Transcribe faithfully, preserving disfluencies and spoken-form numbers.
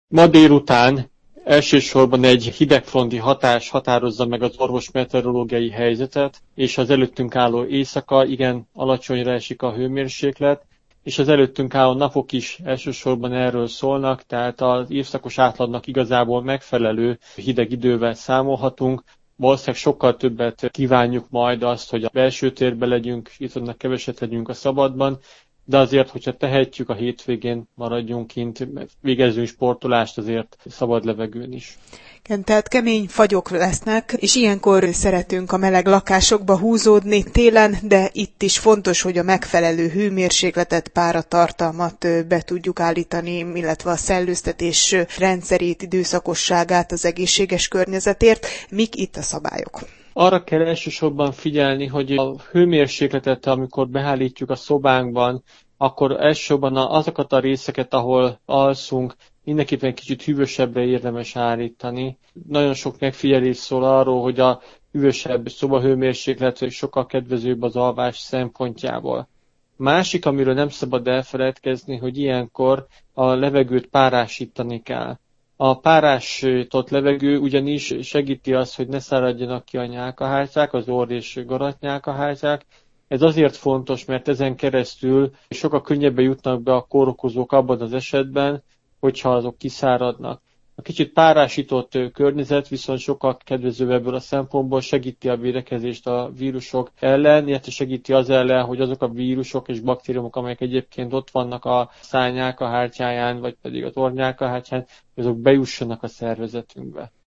Ma délután elsősorban egy hidegfronti hatás határozza meg az orvosmeteorológiai helyzetet, és az előttünk álló éjszaka igen alacsonyra esik a hőmérséklet, és az előttünk álló napok is elsősorban erről szólnak, tehát az évszakos átlagnak igazából megfelelő hideg idővel számolhatunk. Valószínűleg sokkal többet kívánjuk majd azt, hogy a belső térben legyünk, itt keveset legyünk a szabadban, de azért, hogyha tehetjük, a hétvégén maradjunk kint, végezzünk sportolást azért szabad levegőn is. Tehát kemény fagyok lesznek, és ilyenkor szeretünk a meleg lakásokba húzódni télen, de itt is fontos, hogy a megfelelő hőmérsékletet, páratartalmat be tudjuk állítani, illetve a szellőztetés rendszerét, időszakosságát az egészséges környezetért. Mik itt a szabályok? Arra kell elsősorban figyelni, hogy a hőmérsékletet, amikor beállítjuk a szobánkban, akkor elsősorban azokat a részeket, ahol alszunk, mindenképpen kicsit hűvösebbre érdemes állítani. Nagyon sok megfigyelés szól arról, hogy a hűvösebb szobahőmérséklet sokkal kedvezőbb az alvás szempontjából. Másik, amiről nem szabad elfeledkezni, hogy ilyenkor a levegőt párásítani kell. A párásított levegő ugyanis segíti azt, hogy ne száradjanak ki a nyálkahártyák, az orr és garatnyálkahártyák. Ez azért fontos, mert ezen keresztül sokkal könnyebben jutnak be a kórokozók abban az esetben, hogyha azok kiszáradnak. A kicsit párásított környezet viszont sokkal kedvezőbb ebből a szempontból, segíti a védekezést a vírusok ellen, illetve segíti az ellen, hogy azok a vírusok és baktériumok, amelyek egyébként ott vannak a szárnyálkahártyáján, vagy pedig az orrnyálkahártyán, azok bejussanak a szervezetünkbe.